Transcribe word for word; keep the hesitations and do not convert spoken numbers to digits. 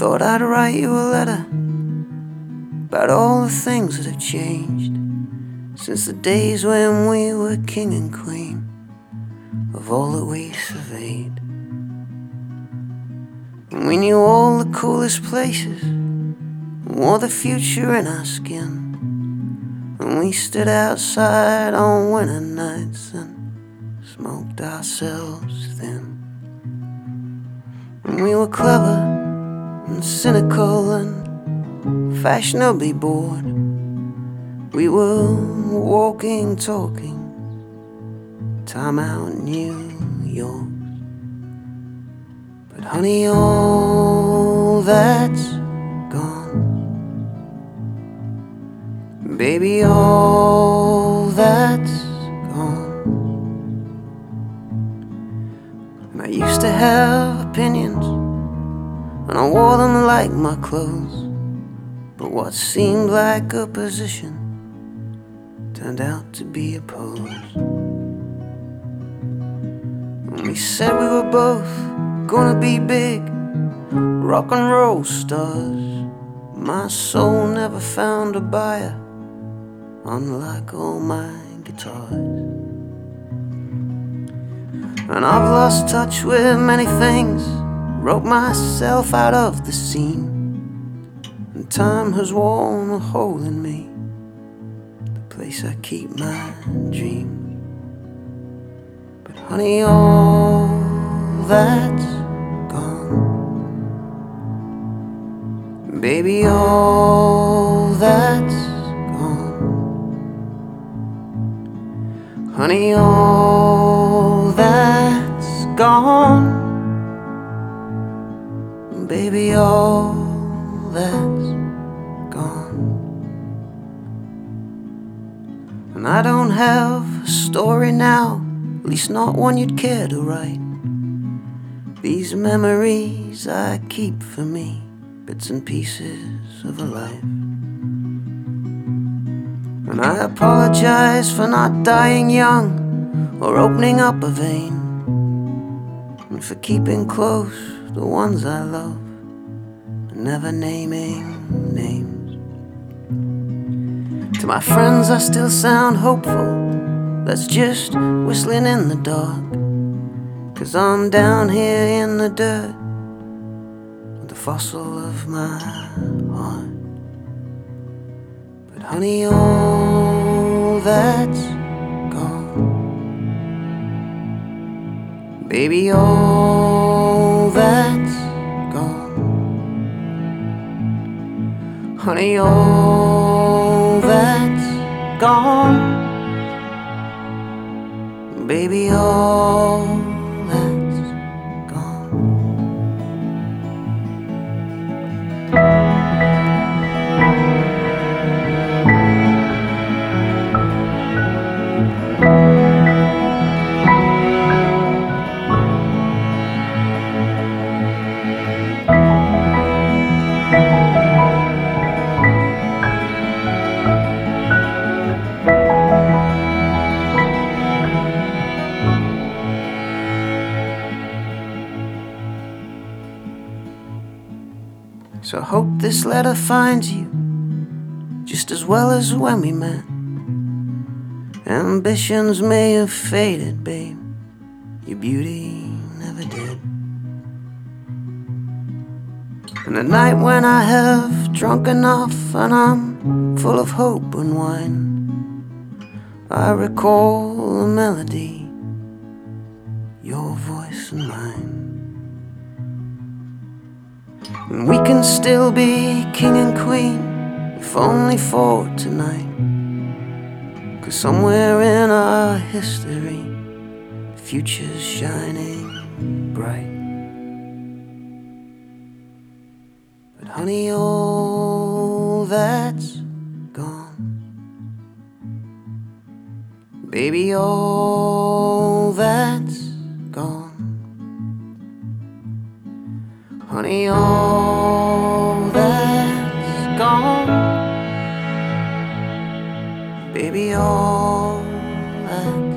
thought I'd write you a letter about all the things that have changed since the days when we were king and queen of all that we surveyed. And we knew all the coolest places and wore the future in our skin. And we stood outside on winter nights and smoked ourselves thin. And we were clever and cynical and fashionably bored. We were walking, talking, time out New York. But honey, all that's gone. Baby, all that's gone. And I used to have opinions, and I wore them like my clothes. But what seemed like a position turned out to be a pose. And we said we were both gonna be big rock and roll stars. My soul never found a buyer, unlike all my guitars. And I've lost touch with many things, wrote myself out of the scene. And time has worn a hole in me, the place I keep my dreams. But honey, all that's gone. Baby, all that's gone. Honey, all that's gone. Baby, all that's gone. And I don't have a story now, at least not one you'd care to write. These memories I keep for me, bits and pieces of a life. And I apologize for not dying young or opening up a vein, and for keeping close the ones I love and never naming names. To my friends I still sound hopeful, that's just whistling in the dark. 'Cause I'm down here in the dirt with the fossil of my heart. But honey, all that's gone. Baby, all that's gone. Honey, all that's gone. Baby, all that's gone. So I hope this letter finds you just as well as when we met. Ambitions may have faded, babe, your beauty never did. And the night when I have drunk enough and I'm full of hope and wine, I recall a melody, your voice and mine. And we can still be king and queen, if only for tonight. 'Cause somewhere in our history, the future's shining bright. But honey, all that's gone. Baby, all that's gone. Honey, all that's gone. Baby, all that's